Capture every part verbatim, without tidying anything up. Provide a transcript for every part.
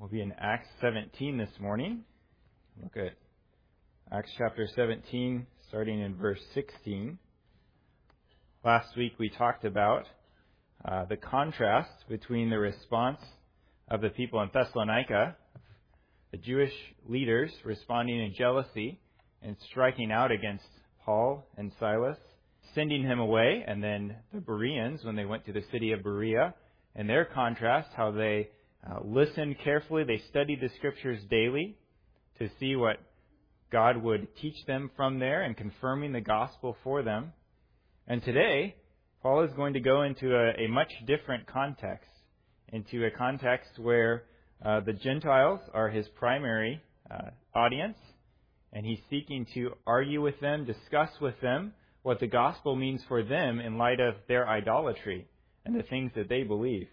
We'll be in Acts seventeen this morning. Look at Acts chapter seventeen, starting in verse sixteen. Last week we talked about uh, the contrast between the response of the people in Thessalonica, the Jewish leaders responding in jealousy and striking out against Paul and Silas, sending him away, and then the Bereans when they went to the city of Berea, and their contrast, how they uh, listened carefully, they studied the Scriptures daily to see what God would teach them from there and confirming the gospel for them. And today, Paul is going to go into a, a much different context, into a context where uh, the Gentiles are his primary uh, audience, and he's seeking to argue with them, discuss with them what the gospel means for them in light of their idolatry and the things that they believe.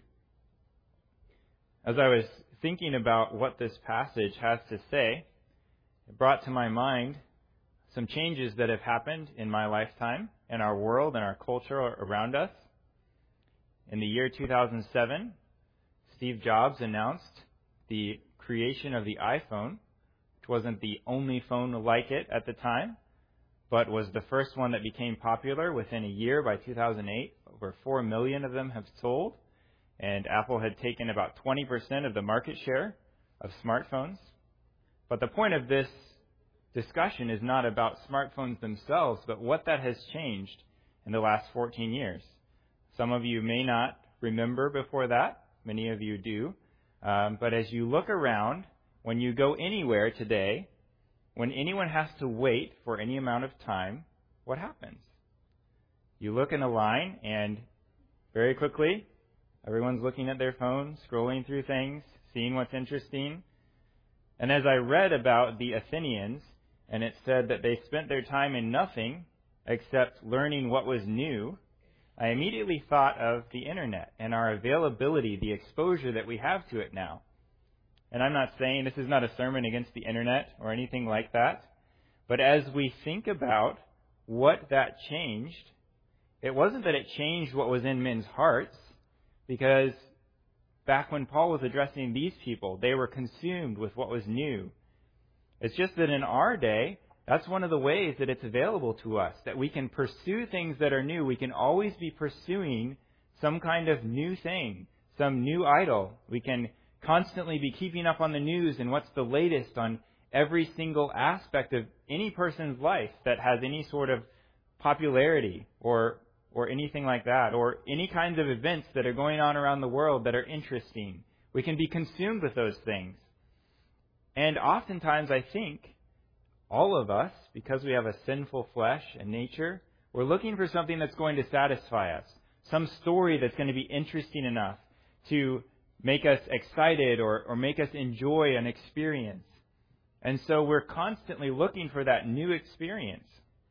As I was thinking about what this passage has to say, it brought to my mind some changes that have happened in my lifetime, in our world, and our culture around us. In the year two thousand seven, Steve Jobs announced the creation of the iPhone, which wasn't the only phone like it at the time, but was the first one that became popular within a year. By two thousand eight. Over four million of them have sold, and Apple had taken about twenty percent of the market share of smartphones. But the point of this discussion is not about smartphones themselves, but what that has changed in the last fourteen years. Some of you may not remember before that. Many of you do. Um, but as you look around, when you go anywhere today, when anyone has to wait for any amount of time, what happens? You look in a line, and very quickly, everyone's looking at their phone, scrolling through things, seeing what's interesting. And as I read about the Athenians, and it said that they spent their time in nothing except learning what was new, I immediately thought of the Internet and our availability, the exposure that we have to it now. And I'm not saying this is not a sermon against the Internet or anything like that, but as we think about what that changed, it wasn't that it changed what was in men's hearts, because back when Paul was addressing these people, they were consumed with what was new. It's just that in our day, that's one of the ways that it's available to us, that we can pursue things that are new. We can always be pursuing some kind of new thing, some new idol. We can constantly be keeping up on the news and what's the latest on every single aspect of any person's life that has any sort of popularity or or anything like that, or any kinds of events that are going on around the world that are interesting. We can be consumed with those things. And oftentimes I think all of us, because we have a sinful flesh and nature, we're looking for something that's going to satisfy us, some story that's going to be interesting enough to make us excited or, or make us enjoy an experience. And so we're constantly looking for that new experience.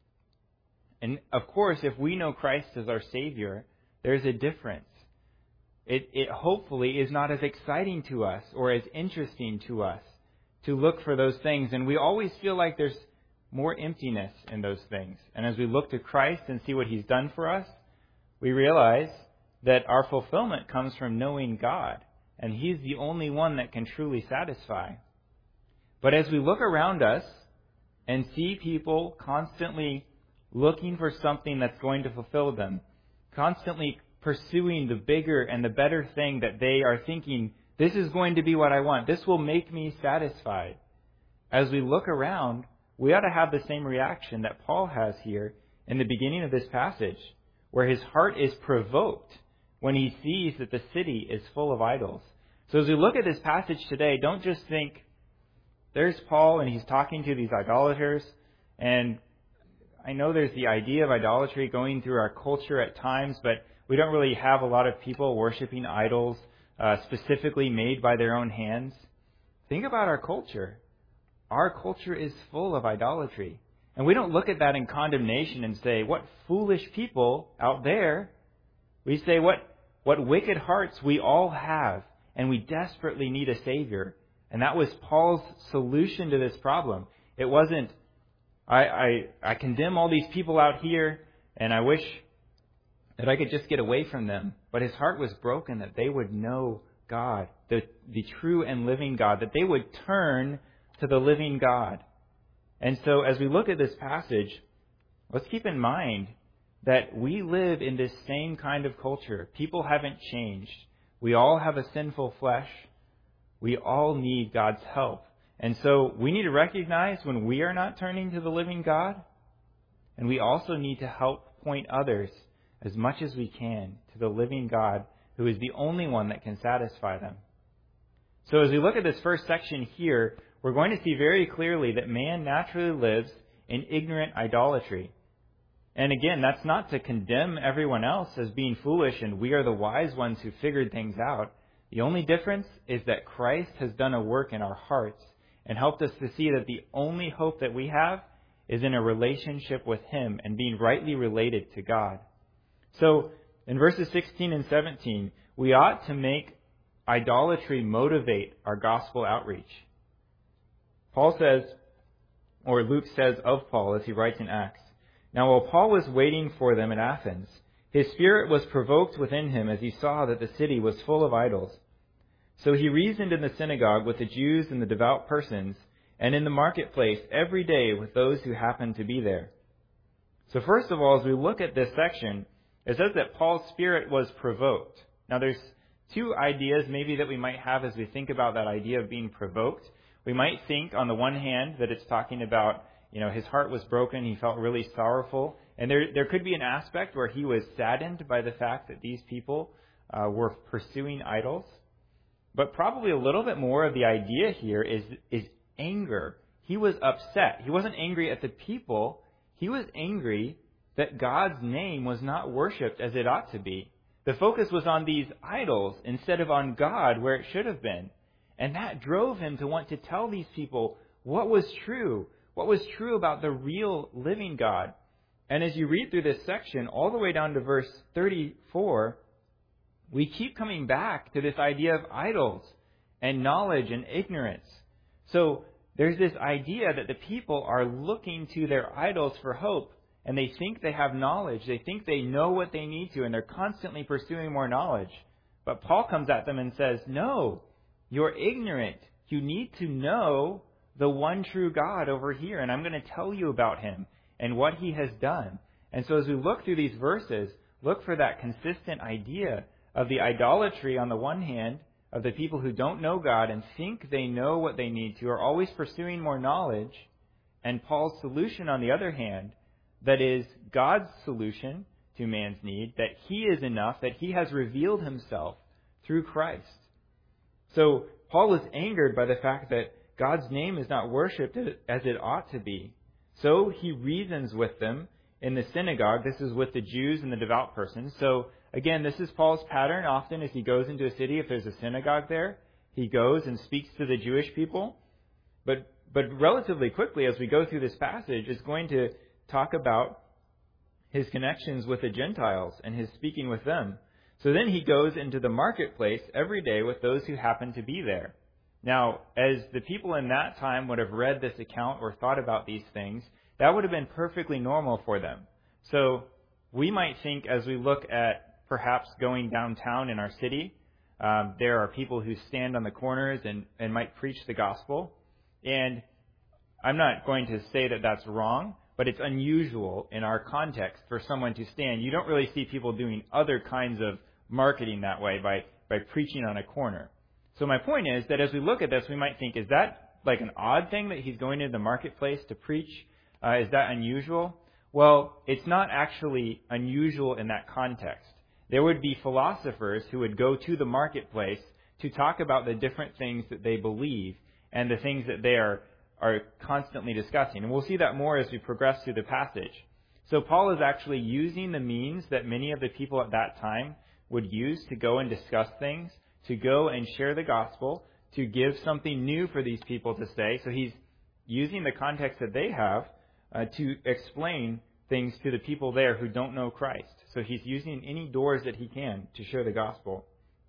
And of course, if we know Christ as our Savior, there's a difference. It, it hopefully is not as exciting to us or as interesting to us to look for those things. And we always feel like there's more emptiness in those things. And as we look to Christ and see what He's done for us, we realize that our fulfillment comes from knowing God. And He's the only one that can truly satisfy. But as we look around us and see people constantly looking for something that's going to fulfill them, constantly pursuing the bigger and the better thing that they are thinking, this is going to be what I want, this will make me satisfied. As we look around, we ought to have the same reaction that Paul has here in the beginning of this passage, where his heart is provoked when he sees that the city is full of idols. So as we look at this passage today, don't just think, there's Paul and he's talking to these idolaters, and I know there's the idea of idolatry going through our culture at times, but we don't really have a lot of people worshiping idols uh, specifically made by their own hands. Think about our culture. Our culture is full of idolatry. And we don't look at that in condemnation and say, what foolish people out there. We say, what, what wicked hearts we all have, and we desperately need a Savior. And that was Paul's solution to this problem. It wasn't, I, I, I condemn all these people out here, and I wish that I could just get away from them. But his heart was broken that they would know God, the, the true and living God, that they would turn to the living God. And so as we look at this passage, let's keep in mind that we live in this same kind of culture. People haven't changed. We all have a sinful flesh. We all need God's help. And so we need to recognize when we are not turning to the living God, and we also need to help point others as much as we can to the living God, who is the only one that can satisfy them. So as we look at this first section here, we're going to see very clearly that man naturally lives in ignorant idolatry. And again, that's not to condemn everyone else as being foolish and we are the wise ones who figured things out. The only difference is that Christ has done a work in our hearts and helped us to see that the only hope that we have is in a relationship with Him and being rightly related to God. So in verses sixteen and seventeen, we ought to make idolatry motivate our gospel outreach. Paul says, or Luke says of Paul as he writes in Acts, "Now while Paul was waiting for them in Athens, his spirit was provoked within him as he saw that the city was full of idols. So he reasoned in the synagogue with the Jews and the devout persons, and in the marketplace every day with those who happened to be there." So first of all, as we look at this section, it says that Paul's spirit was provoked. Now there's two ideas maybe that we might have as we think about that idea of being provoked. We might think on the one hand that it's talking about, you know, his heart was broken, he felt really sorrowful. And there there could be an aspect where he was saddened by the fact that these people uh, were pursuing idols. But probably a little bit more of the idea here is is anger. He was upset. He wasn't angry at the people. He was angry that God's name was not worshipped as it ought to be. The focus was on these idols instead of on God where it should have been. And that drove him to want to tell these people what was true, what was true about the real living God. And as you read through this section, all the way down to verse thirty-four, we keep coming back to this idea of idols and knowledge and ignorance. So there's this idea that the people are looking to their idols for hope, and they think they have knowledge. They think they know what they need to, and they're constantly pursuing more knowledge. But Paul comes at them and says, no, you're ignorant. You need to know the one true God over here, and I'm going to tell you about Him and what He has done. And so as we look through these verses, look for that consistent idea of the idolatry on the one hand, of the people who don't know God and think they know what they need to, are always pursuing more knowledge, and Paul's solution on the other hand, that is God's solution to man's need, that He is enough, that He has revealed Himself through Christ. So Paul is angered by the fact that God's name is not worshipped as it ought to be. So he reasons with them in the synagogue. This is with the Jews and the devout persons. So again, this is Paul's pattern. Often as he goes into a city, if there's a synagogue there, he goes and speaks to the Jewish people. But but relatively quickly, as we go through this passage, it's going to talk about his connections with the Gentiles and his speaking with them. So then he goes into the marketplace every day with those who happen to be there. Now, as the people in that time would have read this account or thought about these things, that would have been perfectly normal for them. So we might think as we look at perhaps going downtown in our city, um, there are people who stand on the corners and, and might preach the gospel. And I'm not going to say that that's wrong, but it's unusual in our context for someone to stand. You don't really see people doing other kinds of marketing that way by, by preaching on a corner. So my point is that as we look at this, we might think, is that like an odd thing that he's going into the marketplace to preach? Uh, is that unusual? Well, it's not actually unusual in that context. There would be philosophers who would go to the marketplace to talk about the different things that they believe and the things that they are, are constantly discussing. And we'll see that more as we progress through the passage. So Paul is actually using the means that many of the people at that time would use to go and discuss things, to go and share the gospel, to give something new for these people to say. So he's using the context that they have uh, to explain things to the people there who don't know Christ. So he's using any doors that he can to share the gospel.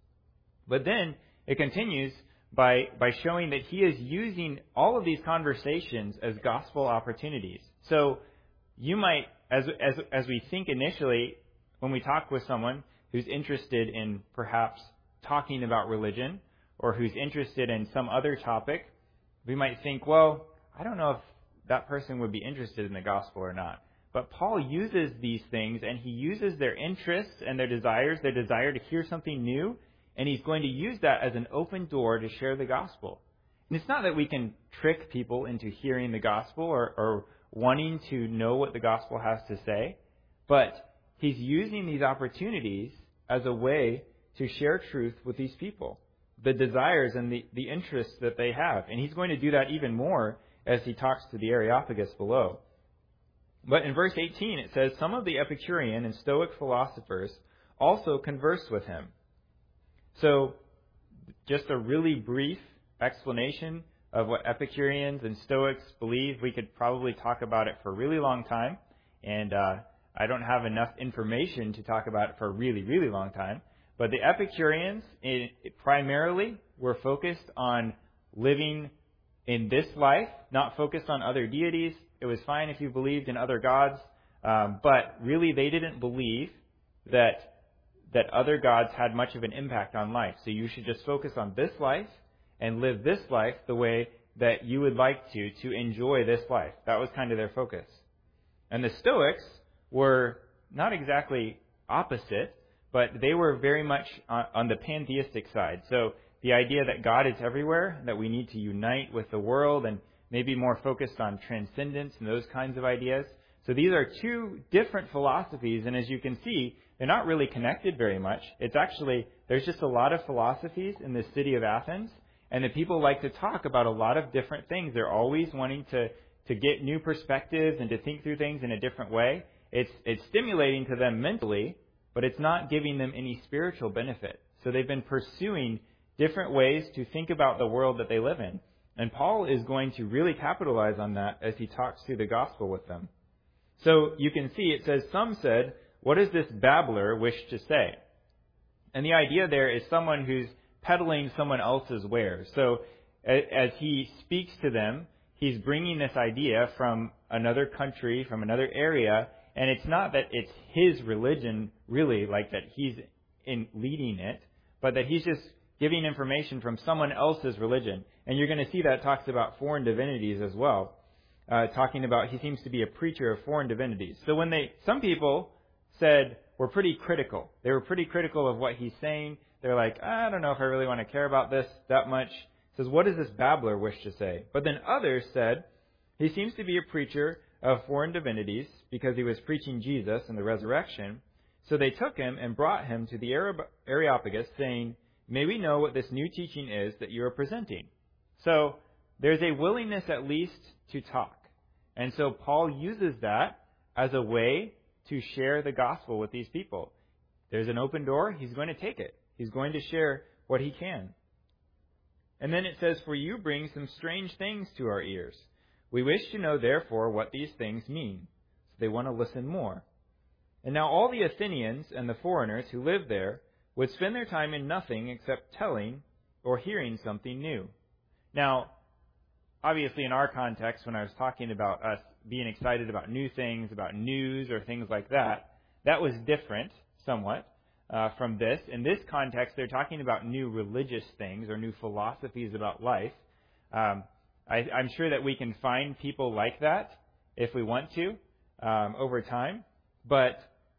But then it continues by by showing that he is using all of these conversations as gospel opportunities. So you might, as as as we think initially, when we talk with someone who's interested in perhaps talking about religion, or who's interested in some other topic, we might think, well, I don't know if that person would be interested in the gospel or not. But Paul uses these things, and he uses their interests and their desires, their desire to hear something new, and he's going to use that as an open door to share the gospel. And it's not that we can trick people into hearing the gospel or, or wanting to know what the gospel has to say, but he's using these opportunities as a way to share truth with these people, the desires and the, the interests that they have. And he's going to do that even more as he talks to the Areopagus below. But in verse eighteen, it says, some of the Epicurean and Stoic philosophers also conversed with him. So, just a really brief explanation of what Epicureans and Stoics believe. We could probably talk about it for a really long time, and uh, I don't have enough information to talk about it for a really, really long time. But the Epicureans it, it primarily were focused on living in this life, not focused on other deities. It was fine if you believed in other gods, um, but really they didn't believe that that other gods had much of an impact on life. So you should just focus on this life and live this life the way that you would like to, to enjoy this life. That was kind of their focus. And the Stoics were not exactly opposite, but they were very much on, on the pantheistic side. So the idea that God is everywhere, that we need to unite with the world, and maybe more focused on transcendence and those kinds of ideas. So these are two different philosophies, and as you can see, they're not really connected very much. It's actually, there's just a lot of philosophies in the city of Athens, and the people like to talk about a lot of different things. They're always wanting to, to get new perspectives and to think through things in a different way. It's, it's stimulating to them mentally, but it's not giving them any spiritual benefit. So they've been pursuing different ways to think about the world that they live in. And Paul is going to really capitalize on that as he talks through the gospel with them. So you can see it says, some said, what does this babbler wish to say? And the idea there is someone who's peddling someone else's wares. So as he speaks to them, he's bringing this idea from another country, from another area, and it's not that it's his religion, really, like that he's in leading it, but that he's just giving information from someone else's religion. And you're going to see that talks about foreign divinities as well, uh, talking about he seems to be a preacher of foreign divinities. So when they, some people said, were pretty critical. They were pretty critical of what he's saying. They're like, I don't know if I really want to care about this that much. It says, what does this babbler wish to say? But then others said, he seems to be a preacher of foreign divinities because he was preaching Jesus and the resurrection. So they took him and brought him to the Areopagus, saying, may we know what this new teaching is that you are presenting? So there's a willingness at least to talk. And so Paul uses that as a way to share the gospel with these people. There's an open door. He's going to take it. He's going to share what he can. And then it says, for you bring some strange things to our ears. We wish to know, therefore, what these things mean. So they want to listen more. And now all the Athenians and the foreigners who live there would spend their time in nothing except telling or hearing something new. Now, obviously in our context, when I was talking about us being excited about new things, about news or things like that, that was different somewhat uh, from this. In this context, they're talking about new religious things or new philosophies about life. Um, I, I'm sure that we can find people like that if we want to um, over time. But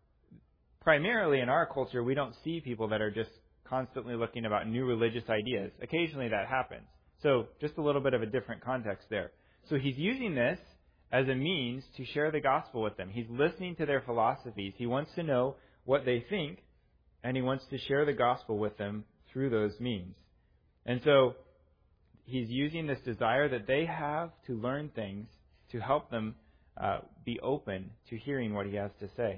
primarily in our culture, we don't see people that are just constantly looking about new religious ideas. Occasionally that happens. So just a little bit of a different context there. So he's using this as a means to share the gospel with them. He's listening to their philosophies. He wants to know what they think, and he wants to share the gospel with them through those means. And so he's using this desire that they have to learn things to help them uh, be open to hearing what he has to say.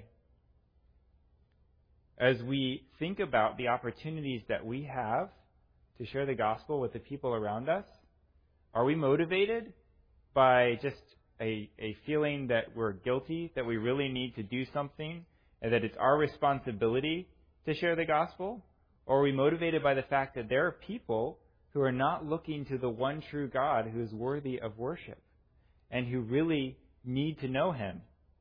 As we think about the opportunities that we have to share the gospel with the people around us, are we motivated by just a, a feeling that we're guilty, that we really need to do something, and that it's our responsibility to share the gospel? Or are we motivated by the fact that there are people who are not looking to the one true God who is worthy of worship and who really need to know him?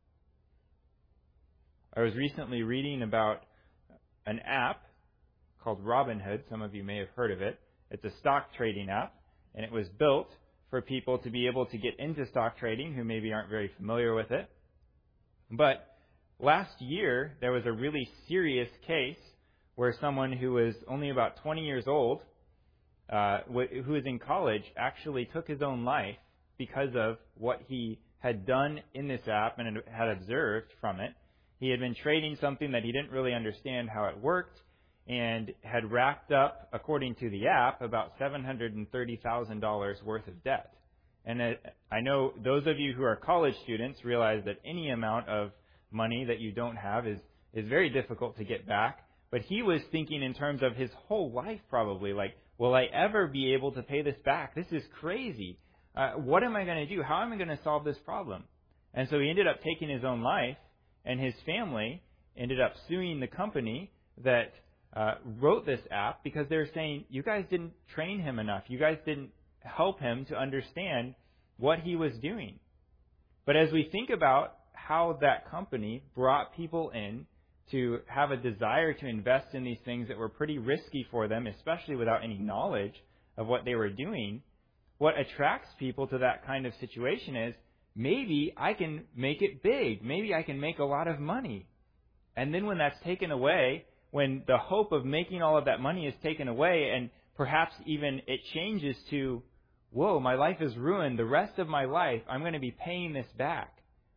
I was recently reading about an app called Robinhood. Some of you may have heard of it. It's a stock trading app, and it was built for people to be able to get into stock trading who maybe aren't very familiar with it. But last year, there was a really serious case where someone who was only about twenty years old, uh, who was in college, actually took his own life because of what he had done in this app and had observed from it. He had been trading something that he didn't really understand how it worked, and had racked up, according to the app, about seven hundred thirty thousand dollars worth of debt. And I know those of you who are college students realize that any amount of money that you don't have is, is very difficult to get back. But he was thinking in terms of his whole life probably, like, will I ever be able to pay this back? This is crazy. Uh, what am I going to do? How am I going to solve this problem? And so he ended up taking his own life, and his family ended up suing the company that Uh, wrote this app because they're saying, you guys didn't train him enough. You guys didn't help him to understand what he was doing. But as we think about how that company brought people in to have a desire to invest in these things that were pretty risky for them, especially without any knowledge of what they were doing, what attracts people to that kind of situation is, maybe I can make it big. Maybe I can make a lot of money. And then when that's taken away, when the hope of making all of that money is taken away, and perhaps even it changes to, whoa, my life is ruined. The rest of my life, I'm going to be paying this back.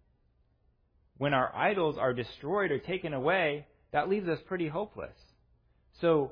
When our idols are destroyed or taken away, that leaves us pretty hopeless. So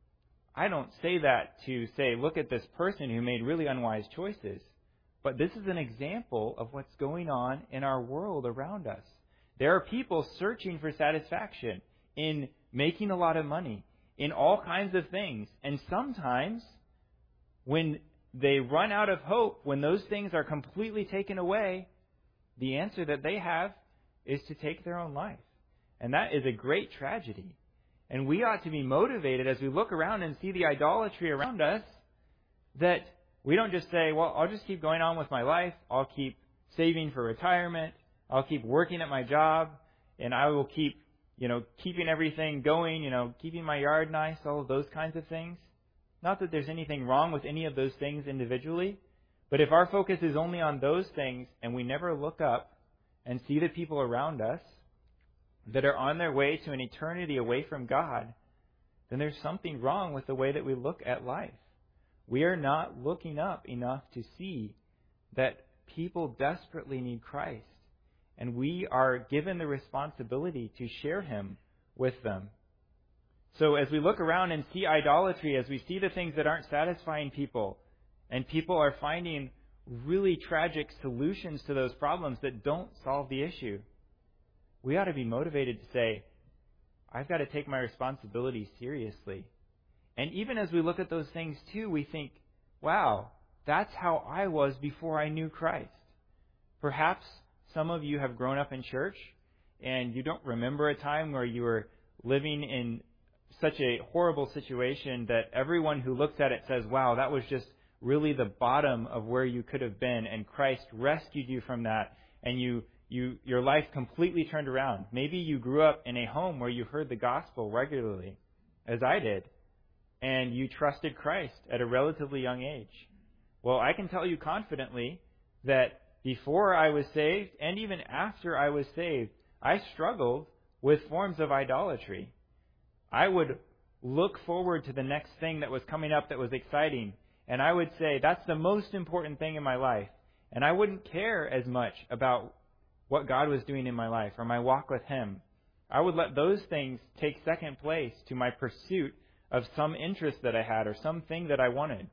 I don't say that to say, look at this person who made really unwise choices. But this is an example of what's going on in our world around us. There are people searching for satisfaction in making a lot of money, in all kinds of things. And sometimes, when they run out of hope, when those things are completely taken away, the answer that they have is to take their own life. And that is a great tragedy. And we ought to be motivated as we look around and see the idolatry around us, that we don't just say, well, I'll just keep going on with my life. I'll keep saving for retirement. I'll keep working at my job. And I will keep You know, keeping everything going, you know, keeping my yard nice, all of those kinds of things. Not that there's anything wrong with any of those things individually, but if our focus is only on those things and we never look up and see the people around us that are on their way to an eternity away from God, then there's something wrong with the way that we look at life. We are not looking up enough to see that people desperately need Christ. And we are given the responsibility to share Him with them. So as we look around and see idolatry, as we see the things that aren't satisfying people, and people are finding really tragic solutions to those problems that don't solve the issue, we ought to be motivated to say, I've got to take my responsibility seriously. And even as we look at those things too, we think, wow, that's how I was before I knew Christ. Perhaps some of you have grown up in church and you don't remember a time where you were living in such a horrible situation that everyone who looks at it says, wow, that was just really the bottom of where you could have been, and Christ rescued you from that, and you, you your life completely turned around. Maybe you grew up in a home where you heard the gospel regularly, as I did, and you trusted Christ at a relatively young age. Well, I can tell you confidently that before I was saved, and even after I was saved, I struggled with forms of idolatry. I would look forward to the next thing that was coming up that was exciting, and I would say, that's the most important thing in my life. And I wouldn't care as much about what God was doing in my life or my walk with Him. I would let those things take second place to my pursuit of some interest that I had or something that I wanted.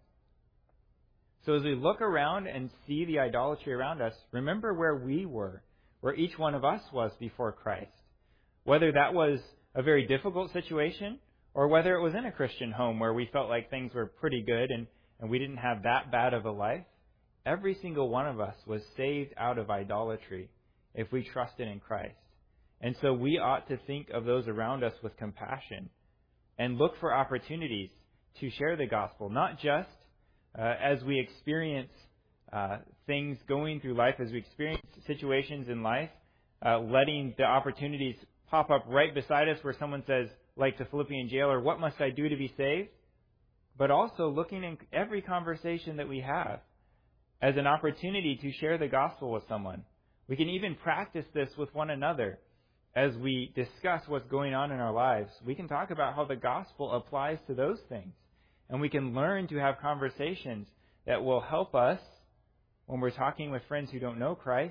So as we look around and see the idolatry around us, remember where we were, where each one of us was before Christ. Whether that was a very difficult situation or whether it was in a Christian home where we felt like things were pretty good and, and we didn't have that bad of a life, every single one of us was saved out of idolatry if we trusted in Christ. And so we ought to think of those around us with compassion and look for opportunities to share the gospel, not just Uh, as we experience uh, things going through life, as we experience situations in life, uh, letting the opportunities pop up right beside us where someone says, like the Philippian jailer, what must I do to be saved? but also looking in every conversation that we have as an opportunity to share the gospel with someone. We can even practice this with one another as we discuss what's going on in our lives. We can talk about how the gospel applies to those things. And we can learn to have conversations that will help us, when we're talking with friends who don't know Christ,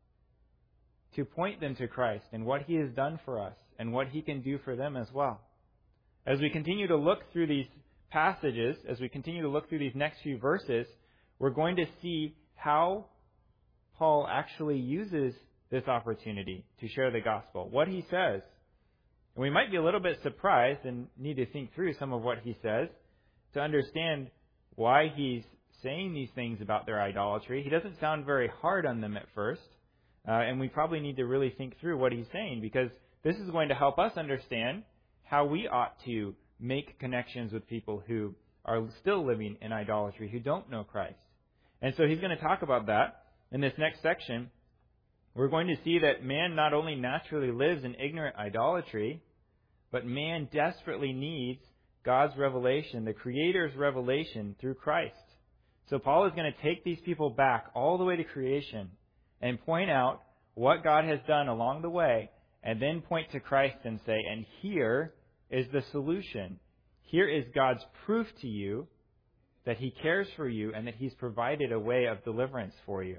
to point them to Christ and what He has done for us and what He can do for them as well. As we continue to look through these passages, as we continue to look through these next few verses, we're going to see how Paul actually uses this opportunity to share the gospel, what he says. And we might be a little bit surprised and need to think through some of what he says to understand why he's saying these things about their idolatry. He doesn't sound very hard on them at first, uh, and we probably need to really think through what he's saying, because this is going to help us understand how we ought to make connections with people who are still living in idolatry, who don't know Christ. And so he's going to talk about that in this next section. We're going to see that man not only naturally lives in ignorant idolatry, but man desperately needs God's revelation, the Creator's revelation through Christ. So Paul is going to take these people back all the way to creation and point out what God has done along the way, and then point to Christ and say, and here is the solution. Here is God's proof to you that He cares for you and that He's provided a way of deliverance for you.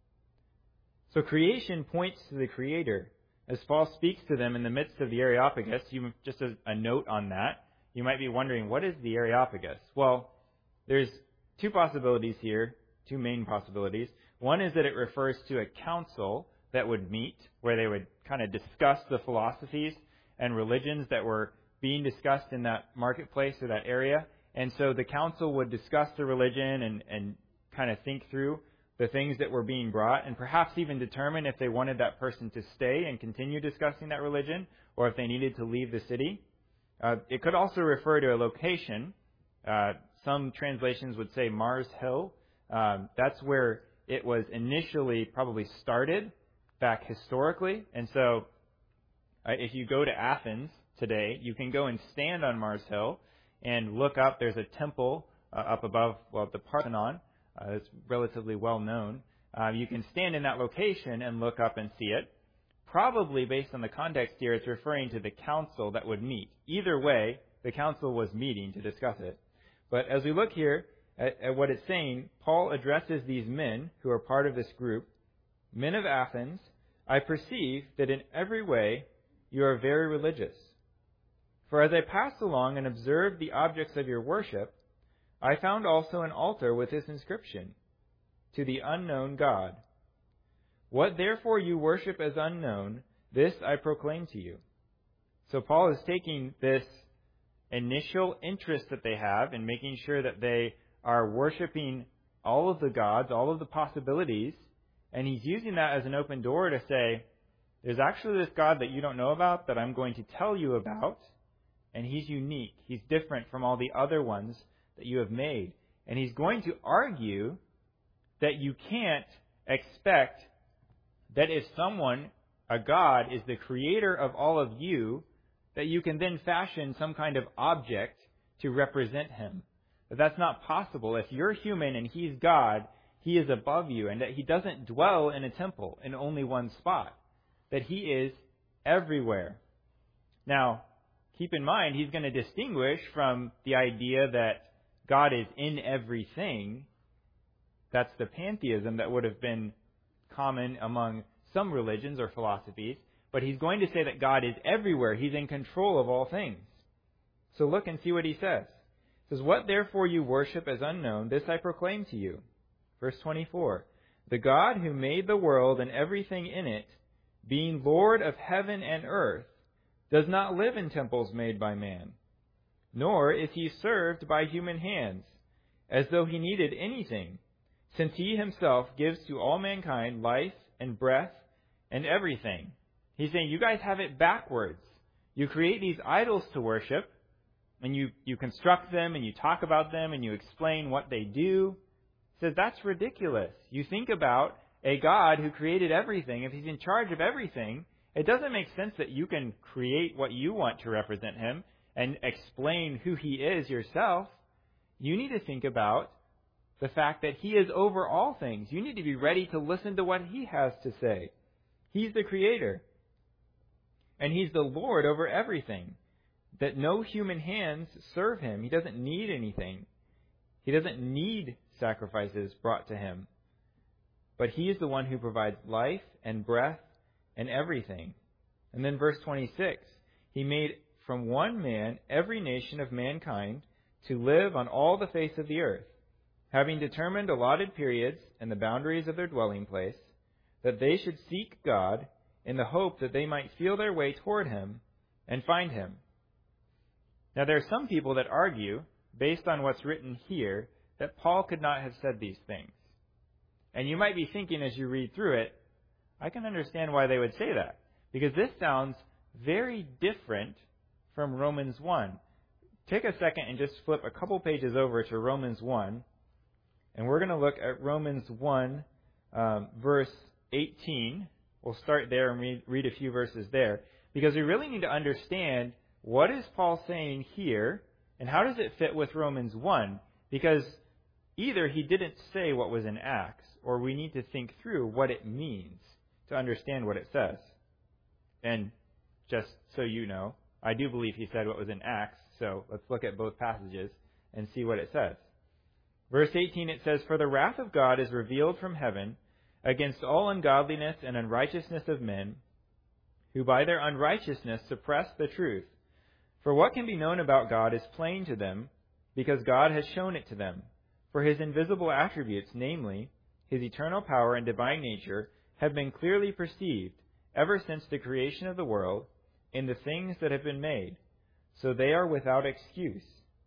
So creation points to the Creator. As Paul speaks to them in the midst of the Areopagus, you, just a, a note on that, you might be wondering, what is the Areopagus? Well, there's two possibilities here, two main possibilities. One is that it refers to a council that would meet, where they would kind of discuss the philosophies and religions that were being discussed in that marketplace or that area. And so the council would discuss the religion and, and kind of think through the things that were being brought, and perhaps even determine if they wanted that person to stay and continue discussing that religion, or if they needed to leave the city. Uh, it could also refer to a location. Uh, some translations would say Mars Hill. Um, that's where it was initially probably started back historically. And so uh, if you go to Athens today, you can go and stand on Mars Hill and look up. There's a temple uh, up above, well, the Parthenon. Uh, it's relatively well known. Uh, you can stand in that location and look up and see it. Probably, based on the context here, it's referring to the council that would meet. Either way, the council was meeting to discuss it. But as we look here at, at what it's saying, Paul addresses these men who are part of this group. Men of Athens, I perceive that in every way you are very religious. For as I passed along and observed the objects of your worship, I found also an altar with this inscription, to the unknown God. What therefore you worship as unknown, this I proclaim to you. So Paul is taking this initial interest that they have in making sure that they are worshiping all of the gods, all of the possibilities, and he's using that as an open door to say, there's actually this God that you don't know about that I'm going to tell you about, and He's unique. He's different from all the other ones that you have made. And he's going to argue that you can't expect that if someone, a God, is the creator of all of you, that you can then fashion some kind of object to represent Him. That that's not possible. If you're human and He's God, He is above you, and that He doesn't dwell in a temple in only one spot. That He is everywhere. Now, keep in mind, he's going to distinguish from the idea that God is in everything. That's the pantheism that would have been common among some religions or philosophies. But he's going to say that God is everywhere. He's in control of all things. So look and see what he says. He says, what therefore you worship as unknown, this I proclaim to you. Verse twenty-four. The God who made the world and everything in it, being Lord of heaven and earth, does not live in temples made by man, nor is He served by human hands, as though He needed anything, since He Himself gives to all mankind life and breath and everything. He's saying, you guys have it backwards. You create these idols to worship, and you, you construct them, and you talk about them, and you explain what they do. He says, that's ridiculous. You think about a God who created everything. If He's in charge of everything, it doesn't make sense that you can create what you want to represent Him and explain who He is yourself. you need to think about the fact that He is over all things. You need to be ready to listen to what He has to say. He's the Creator. And He's the Lord over everything. That no human hands serve Him. He doesn't need anything. He doesn't need sacrifices brought to Him. But He is the one who provides life and breath and everything. And then verse twenty-six, He made from one man every nation of mankind to live on all the face of the earth, having determined allotted periods and the boundaries of their dwelling place, that they should seek God in the hope that they might feel their way toward Him and find Him. Now there are some people that argue, based on what's written here, that Paul could not have said these things. And you might be thinking as you read through it, I can understand why they would say that. Because this sounds very different from Romans one. Take a second and just flip a couple pages over to Romans one. And we're going to look at Romans one, um, verse eighteen. We'll start there and read, read a few verses there. Because we really need to understand what is Paul saying here and how does it fit with Romans one. Because either he didn't say what was in Acts, or we need to think through what it means to understand what it says. And just so you know, I do believe he said what was in Acts, so let's look at both passages and see what it says. Verse eighteen, it says, "For the wrath of God is revealed from heaven against all ungodliness and unrighteousness of men, who by their unrighteousness suppress the truth. For what can be known about God is plain to them, because God has shown it to them. For His invisible attributes, namely, His eternal power and divine nature, have been clearly perceived ever since the creation of the world in the things that have been made, so they are without excuse.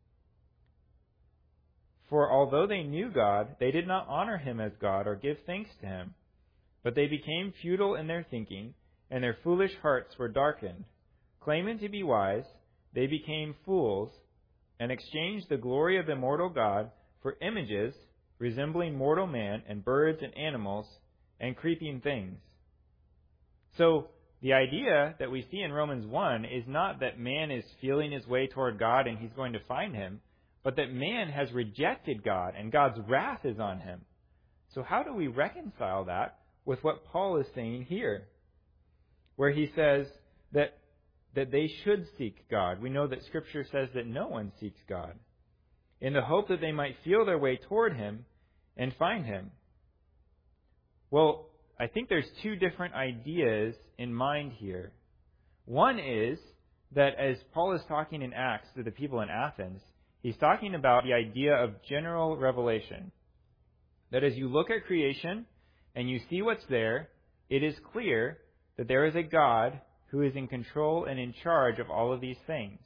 For although they knew God, they did not honor Him as God or give thanks to Him, but they became futile in their thinking, and their foolish hearts were darkened. Claiming to be wise, they became fools, and exchanged the glory of the immortal God for images resembling mortal man and birds and animals and creeping things." So the idea that we see in Romans one is not that man is feeling his way toward God and he's going to find Him, but that man has rejected God and God's wrath is on him. So how do we reconcile that with what Paul is saying here, where he says that that they should seek God? We know that Scripture says that no one seeks God, in the hope that they might feel their way toward Him and find Him. Well, I think there's two different ideas in mind here. One is that as Paul is talking in Acts to the people in Athens, he's talking about the idea of general revelation. That as you look at creation and you see what's there, it is clear that there is a God who is in control and in charge of all of these things.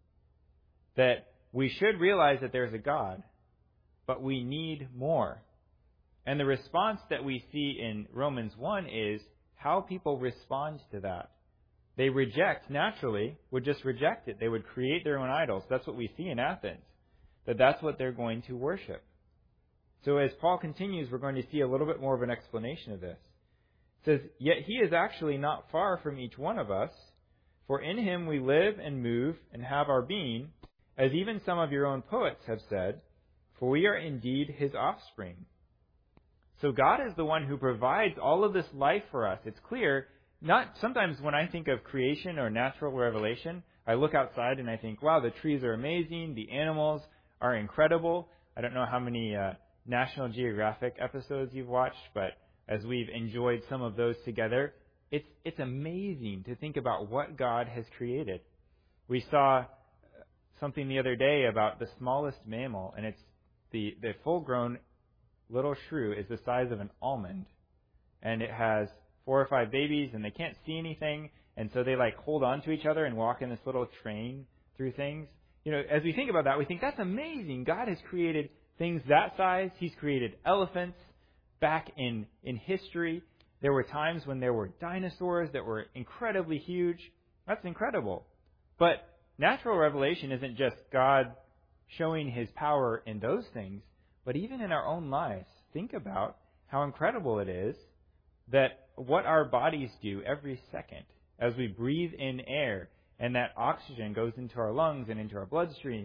That we should realize that there's a God, but we need more. And the response that we see in Romans one is how people respond to that. They reject, naturally, would just reject it. They would create their own idols. That's what we see in Athens, that that's what they're going to worship. So as Paul continues, we're going to see a little bit more of an explanation of this. It says, "Yet He is actually not far from each one of us, for in Him we live and move and have our being, as even some of your own poets have said, for we are indeed His offspring." So God is the one who provides all of this life for us. It's clear. Not sometimes when I think of creation or natural revelation, I look outside and I think, wow, the trees are amazing, the animals are incredible. I don't know how many uh, National Geographic episodes you've watched, but as we've enjoyed some of those together, it's it's amazing to think about what God has created. We saw something the other day about the smallest mammal, and it's the, the full-grown little shrew is the size of an almond, and it has four or five babies, and they can't see anything, and so they like hold on to each other and walk in this little train through things. You know, as we think about that, we think that's amazing. God has created things that size. He's created elephants. Back in, in history, there were times when there were dinosaurs that were incredibly huge. That's incredible. But natural revelation isn't just God showing His power in those things, but even in our own lives. Think about how incredible it is that what our bodies do every second as we breathe in air and that oxygen goes into our lungs and into our bloodstream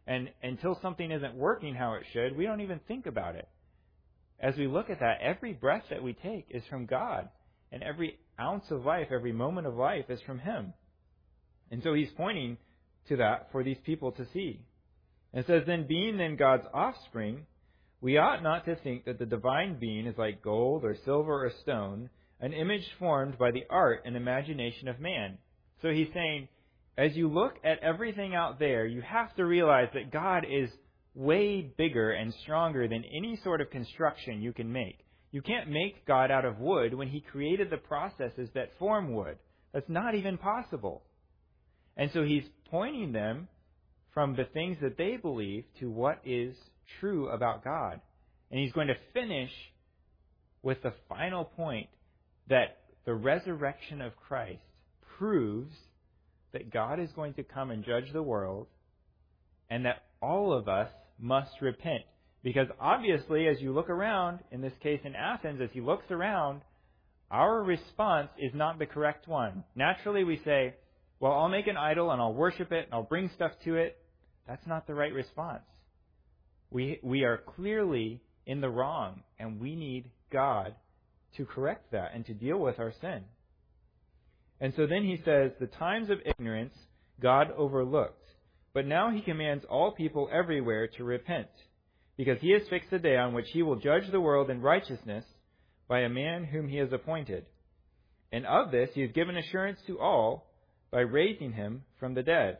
And until something isn't working how it should, we don't even think about it. As we look at that, every breath that we take is from God. And every ounce of life, every moment of life is from Him. And so He's pointing to that for these people to see. And it says, then being then God's offspring, we ought not to think that the divine being is like gold or silver or stone, an image formed by the art and imagination of man. So He's saying, as you look at everything out there, you have to realize that God is way bigger and stronger than any sort of construction you can make. You can't make God out of wood when He created the processes that form wood. That's not even possible. And so He's pointing them from the things that they believe to what is true about God. And He's going to finish with the final point that the resurrection of Christ proves that God is going to come and judge the world, and that all of us must repent. Because obviously, as you look around, in this case in Athens, as he looks around, our response is not the correct one. Naturally, we say, well, I'll make an idol and I'll worship it and I'll bring stuff to it. That's not the right response. We we are clearly in the wrong, and we need God to correct that and to deal with our sin. And so then he says, the times of ignorance God overlooked, but now He commands all people everywhere to repent, because He has fixed a day on which He will judge the world in righteousness by a man whom He has appointed. And of this He has given assurance to all by raising Him from the dead.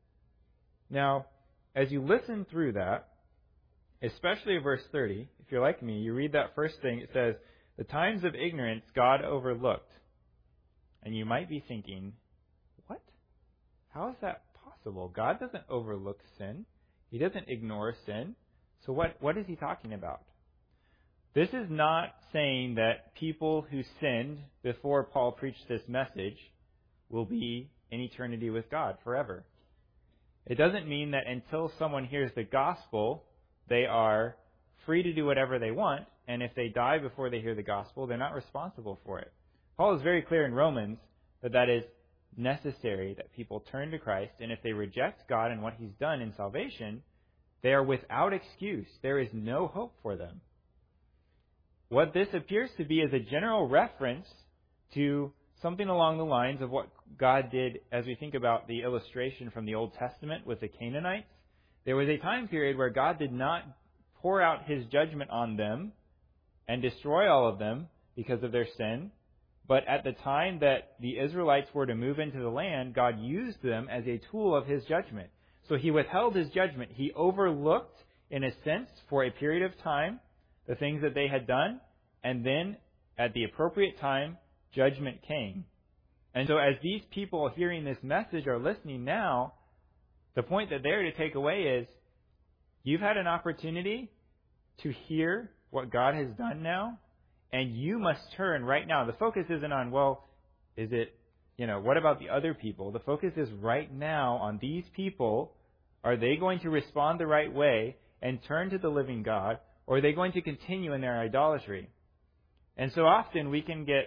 Now, as you listen through that, especially verse thirty, if you're like me, you read that first thing, it says, the times of ignorance God overlooked. And you might be thinking, what? How is that possible? God doesn't overlook sin. He doesn't ignore sin. So what, what is He talking about? This is not saying that people who sinned before Paul preached this message will be in eternity with God forever. It doesn't mean that until someone hears the gospel, they are free to do whatever they want, and if they die before they hear the gospel, they're not responsible for it. Paul is very clear in Romans that that is necessary, that people turn to Christ, and if they reject God and what He's done in salvation, they are without excuse. There is no hope for them. What this appears to be is a general reference to something along the lines of what God did as we think about the illustration from the Old Testament with the Canaanites. There was a time period where God did not pour out His judgment on them and destroy all of them because of their sin. But at the time that the Israelites were to move into the land, God used them as a tool of His judgment. So He withheld His judgment. He overlooked, in a sense, for a period of time, the things that they had done. And then, at the appropriate time, judgment came. And so as these people hearing this message are listening now, the point that they're to take away is, you've had an opportunity to hear what God has done now, and you must turn right now. The focus isn't on, well, is it, you know, what about the other people? The focus is right now on these people. Are they going to respond the right way and turn to the living God, or are they going to continue in their idolatry? And so often we can get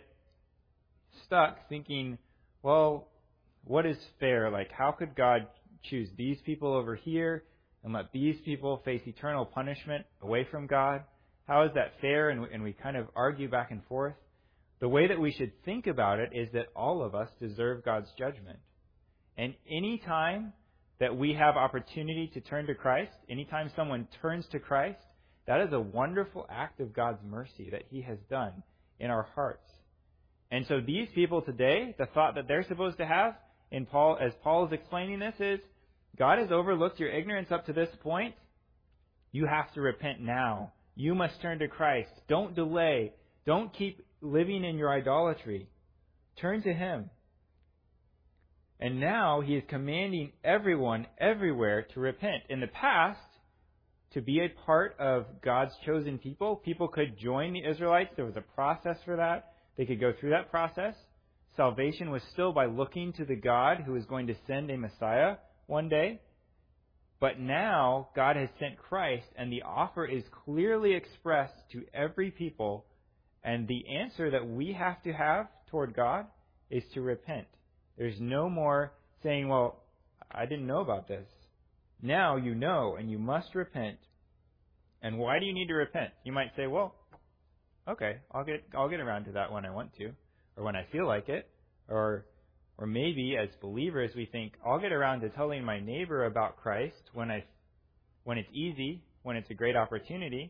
stuck thinking, well, what is fair? Like, how could God choose these people over here and let these people face eternal punishment away from God? How is that fair? And we, and we kind of argue back and forth. The way that we should think about it is that all of us deserve God's judgment. And any time that we have opportunity to turn to Christ, anytime someone turns to Christ, that is a wonderful act of God's mercy that He has done in our hearts. And so these people today, the thought that they're supposed to have, in Paul, as Paul is explaining this, is God has overlooked your ignorance up to this point. You have to repent now. You must turn to Christ. Don't delay. Don't keep living in your idolatry. Turn to Him. And now He is commanding everyone everywhere to repent. In the past, to be a part of God's chosen people, people could join the Israelites. There was a process for that. They could go through that process. Salvation was still by looking to the God who is going to send a Messiah one day. But now God has sent Christ, and the offer is clearly expressed to every people. And the answer that we have to have toward God is to repent. There's no more saying, well, I didn't know about this. Now you know, and you must repent. And why do you need to repent? You might say, well, okay, I'll get I'll get around to that when I want to, or when I feel like it, or or maybe as believers we think, I'll get around to telling my neighbor about Christ when I when it's easy, when it's a great opportunity.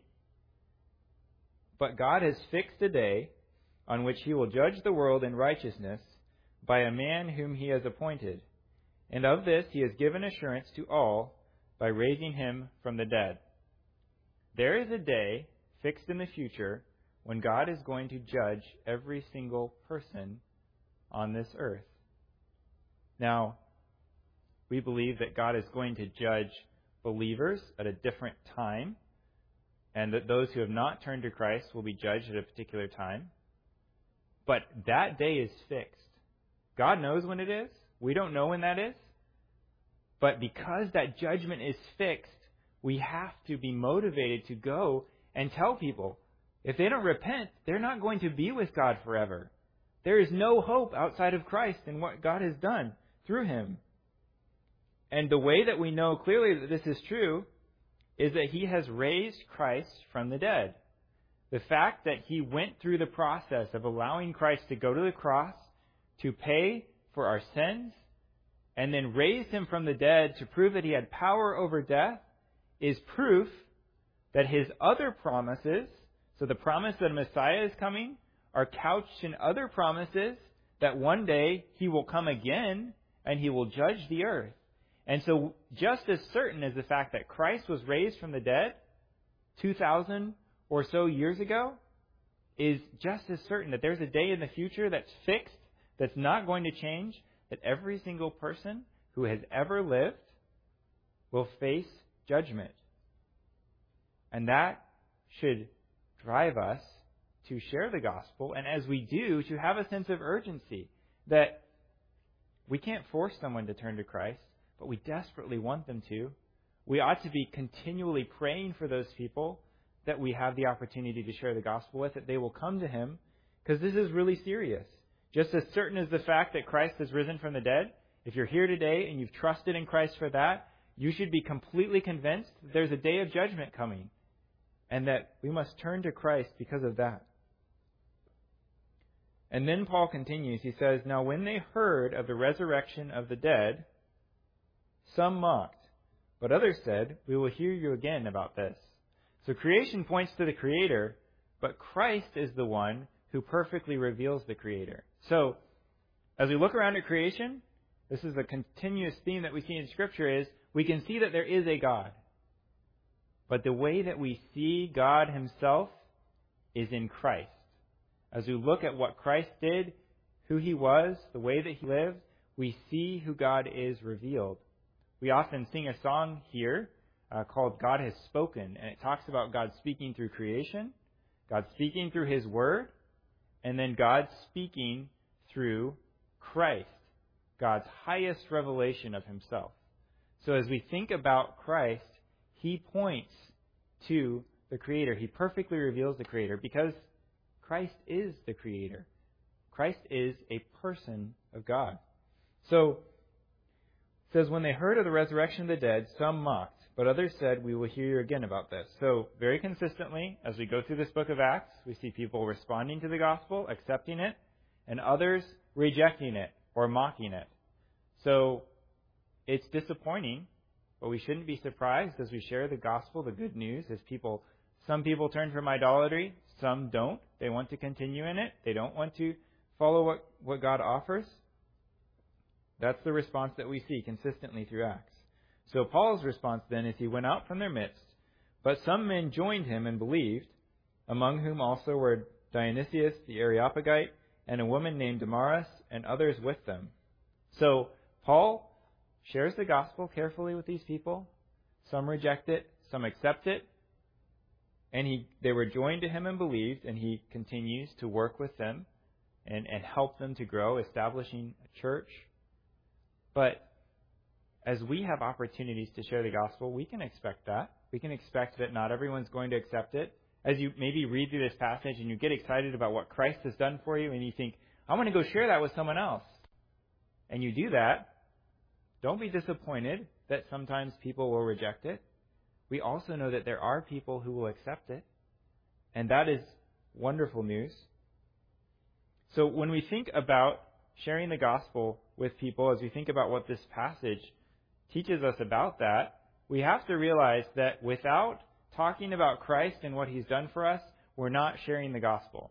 But God has fixed a day on which he will judge the world in righteousness by a man whom he has appointed. And of this he has given assurance to all by raising him from the dead. There is a day fixed in the future when God is going to judge every single person on this earth. Now, we believe that God is going to judge believers at a different time, and that those who have not turned to Christ will be judged at a particular time. But that day is fixed. God knows when it is. We don't know when that is. But because that judgment is fixed, we have to be motivated to go and tell people. If they don't repent, they're not going to be with God forever. There is no hope outside of Christ and what God has done through him. And the way that we know clearly that this is true is that he has raised Christ from the dead. The fact that he went through the process of allowing Christ to go to the cross, to pay for our sins, and then raised him from the dead to prove that he had power over death, is proof that his other promises, so the promise that a Messiah is coming, are couched in other promises that one day he will come again and he will judge the earth. And so just as certain as the fact that Christ was raised from the dead two thousand or so years ago, is just as certain that there's a day in the future that's fixed, that's not going to change, that every single person who has ever lived will face judgment. And that should drive us to share the gospel, and as we do, to have a sense of urgency that we can't force someone to turn to Christ, but we desperately want them to. We ought to be continually praying for those people that we have the opportunity to share the gospel with, that they will come to him, because this is really serious. Just as certain as the fact that Christ has risen from the dead, if you're here today and you've trusted in Christ for that, you should be completely convinced that there's a day of judgment coming, and that we must turn to Christ because of that. And then Paul continues. He says, now when they heard of the resurrection of the dead, some mocked, but others said, we will hear you again about this. So creation points to the Creator, but Christ is the one who perfectly reveals the Creator. So as we look around at creation, this is a continuous theme that we see in Scripture, is we can see that there is a God. But the way that we see God himself is in Christ. As we look at what Christ did, who he was, the way that he lived, we see who God is revealed. We often sing a song here uh, called God Has Spoken, and it talks about God speaking through creation, God speaking through his word, and then God speaking through Christ, God's highest revelation of himself. So as we think about Christ, he points to the Creator. He perfectly reveals the Creator because Christ is the Creator. Christ is a person of God. So, it says, when they heard of the resurrection of the dead, some mocked, but others said, we will hear you again about this. So, very consistently, as we go through this book of Acts, we see people responding to the gospel, accepting it, and others rejecting it or mocking it. So, it's disappointing, but we shouldn't be surprised as we share the gospel, the good news, as people, some people turn from idolatry, some don't. They want to continue in it. They don't want to follow what, what God offers. That's the response that we see consistently through Acts. So Paul's response then is he went out from their midst, but some men joined him and believed, among whom also were Dionysius the Areopagite and a woman named Damaris and others with them. So Paul shares the gospel carefully with these people. Some reject it, some accept it. And he, they were joined to him and believed, and he continues to work with them and, and help them to grow, establishing a church. But as we have opportunities to share the gospel, we can expect that. We can expect that not everyone's going to accept it. As you maybe read through this passage and you get excited about what Christ has done for you, and you think, I want to go share that with someone else. And you do that, don't be disappointed that sometimes people will reject it. We also know that there are people who will accept it. And that is wonderful news. So when we think about sharing the gospel with people, as we think about what this passage teaches us about that, we have to realize that without talking about Christ and what He's done for us, we're not sharing the gospel.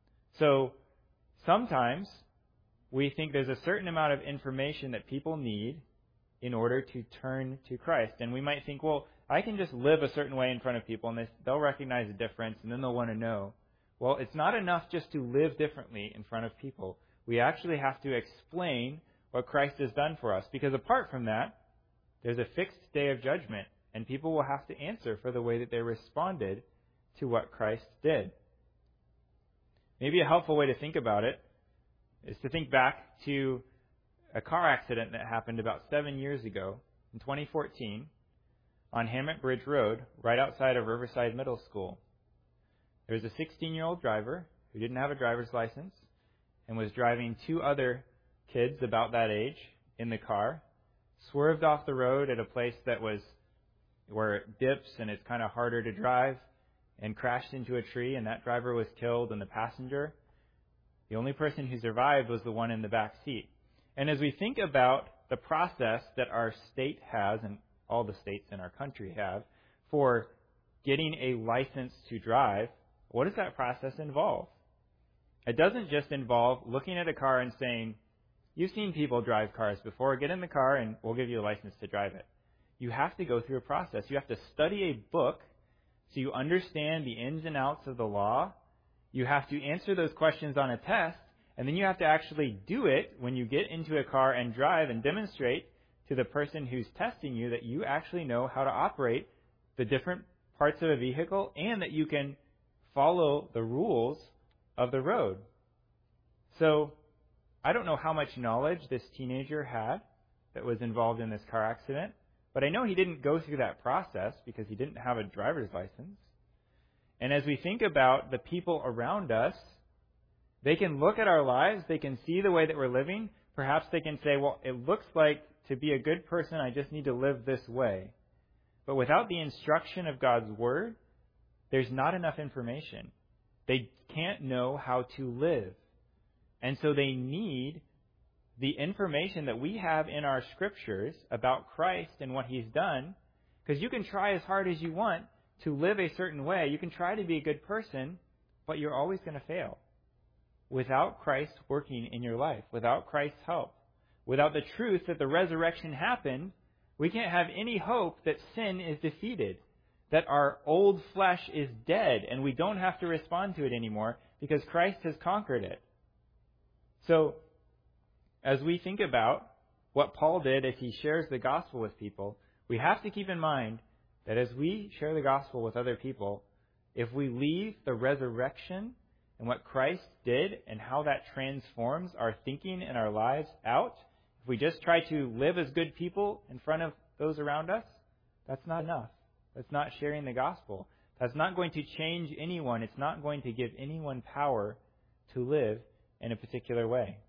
So sometimes we think there's a certain amount of information that people need in order to turn to Christ. And we might think, well, I can just live a certain way in front of people and they'll recognize the difference and then they'll want to know. Well, it's not enough just to live differently in front of people. We actually have to explain what Christ has done for us, because apart from that, there's a fixed day of judgment, and people will have to answer for the way that they responded to what Christ did. Maybe a helpful way to think about it is to think back to a car accident that happened about seven years ago in twenty fourteen on Hammock Bridge Road, right outside of Riverside Middle School. There was a sixteen-year-old driver who didn't have a driver's license and was driving two other kids about that age in the car, swerved off the road at a place that was where it dips and it's kind of harder to drive, and crashed into a tree, and that driver was killed, and the passenger, the only person who survived, was the one in the back seat. And as we think about the process that our state has, and all the states in our country have, for getting a license to drive, what does that process involve? It doesn't just involve looking at a car and saying, you've seen people drive cars before, get in the car and we'll give you a license to drive it. You have to go through a process. You have to study a book so you understand the ins and outs of the law. You have to answer those questions on a test, and then you have to actually do it when you get into a car and drive and demonstrate to the person who's testing you that you actually know how to operate the different parts of a vehicle and that you can follow the rules of the road. So I don't know how much knowledge this teenager had that was involved in this car accident, but I know he didn't go through that process because he didn't have a driver's license. And as we think about the people around us, they can look at our lives, they can see the way that we're living. Perhaps they can say, well, it looks like to be a good person, I just need to live this way. But without the instruction of God's Word, there's not enough information. They can't know how to live. And so they need the information that we have in our Scriptures about Christ and what He's done, because you can try as hard as you want to live a certain way. You can try to be a good person, but you're always going to fail. Without Christ working in your life, without Christ's help, without the truth that the resurrection happened, we can't have any hope that sin is defeated, that our old flesh is dead and we don't have to respond to it anymore because Christ has conquered it. So, as we think about what Paul did as he shares the gospel with people, we have to keep in mind that as we share the gospel with other people, if we leave the resurrection and what Christ did and how that transforms our thinking and our lives out, if we just try to live as good people in front of those around us, that's not enough. That's not sharing the gospel. That's not going to change anyone. It's not going to give anyone power to live in a particular way.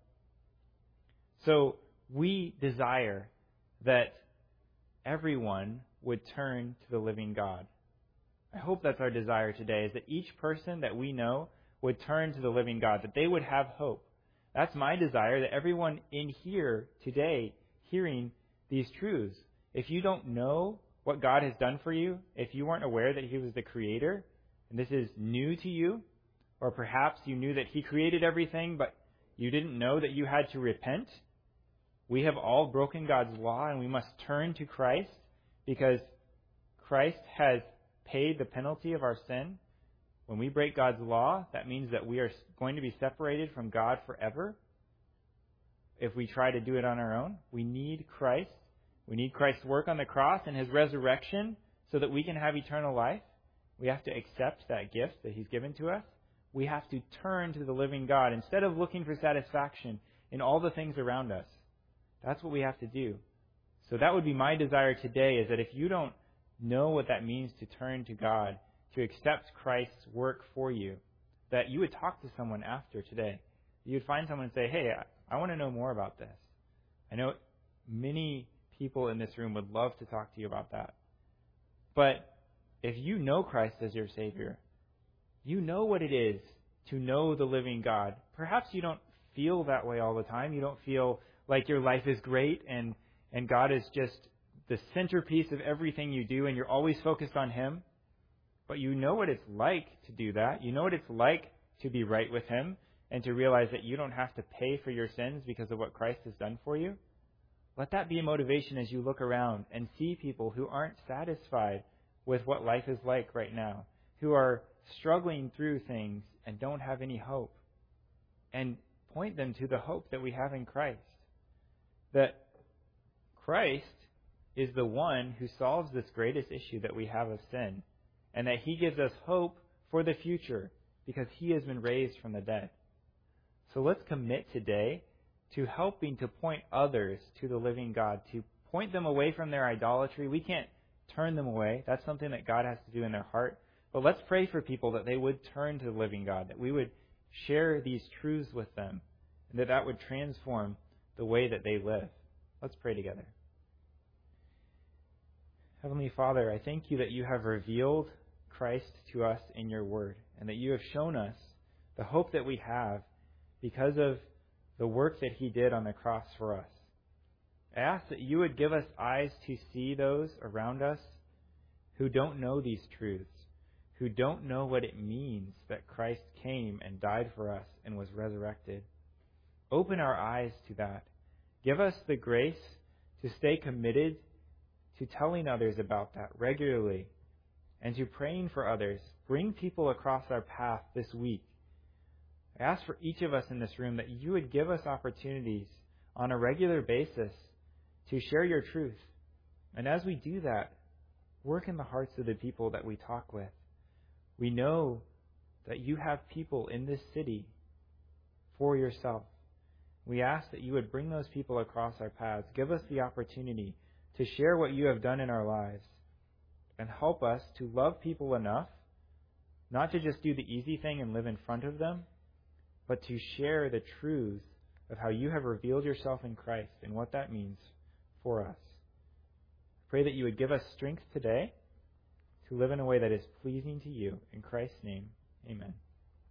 So we desire that everyone would turn to the living God. I hope that's our desire today, is that each person that we know would turn to the living God, that they would have hope. That's my desire, that everyone in here today hearing these truths, if you don't know what God has done for you, if you weren't aware that He was the Creator, and this is new to you, or perhaps you knew that He created everything, but you didn't know that you had to repent, we have all broken God's law, and we must turn to Christ, because Christ has paid the penalty of our sin. When we break God's law, that means that we are going to be separated from God forever. If we try to do it on our own, we need Christ. We need Christ's work on the cross and His resurrection so that we can have eternal life. We have to accept that gift that He's given to us. We have to turn to the living God instead of looking for satisfaction in all the things around us. That's what we have to do. So that would be my desire today, is that if you don't know what that means to turn to God, to accept Christ's work for you, that you would talk to someone after today. You would find someone and say, hey, I, I want to know more about this. I know many people in this room would love to talk to you about that. But if you know Christ as your Savior, you know what it is to know the living God. Perhaps you don't feel that way all the time. You don't feel like your life is great and, and God is just the centerpiece of everything you do and you're always focused on Him. But you know what it's like to do that. You know what it's like to be right with Him and to realize that you don't have to pay for your sins because of what Christ has done for you. Let that be a motivation as you look around and see people who aren't satisfied with what life is like right now, who are struggling through things and don't have any hope. And point them to the hope that we have in Christ. That Christ is the one who solves this greatest issue that we have of sin. And that He gives us hope for the future because He has been raised from the dead. So let's commit today to helping to point others to the living God, to point them away from their idolatry. We can't turn them away. That's something that God has to do in their heart. But let's pray for people that they would turn to the living God, that we would share these truths with them, and that that would transform the way that they live. Let's pray together. Heavenly Father, I thank you that you have revealed Christ to us in your word, and that you have shown us the hope that we have because of the work that He did on the cross for us. I ask that you would give us eyes to see those around us who don't know these truths, who don't know what it means that Christ came and died for us and was resurrected. Open our eyes to that. Give us the grace to stay committed to telling others about that regularly and to praying for others. Bring people across our path this week. I ask for each of us in this room that you would give us opportunities on a regular basis to share your truth. And as we do that, work in the hearts of the people that we talk with. We know that you have people in this city for yourself. We ask that you would bring those people across our paths. Give us the opportunity to share what you have done in our lives and help us to love people enough, not to just do the easy thing and live in front of them, but to share the truths of how you have revealed yourself in Christ and what that means for us. Pray that you would give us strength today to live in a way that is pleasing to you. In Christ's name, amen.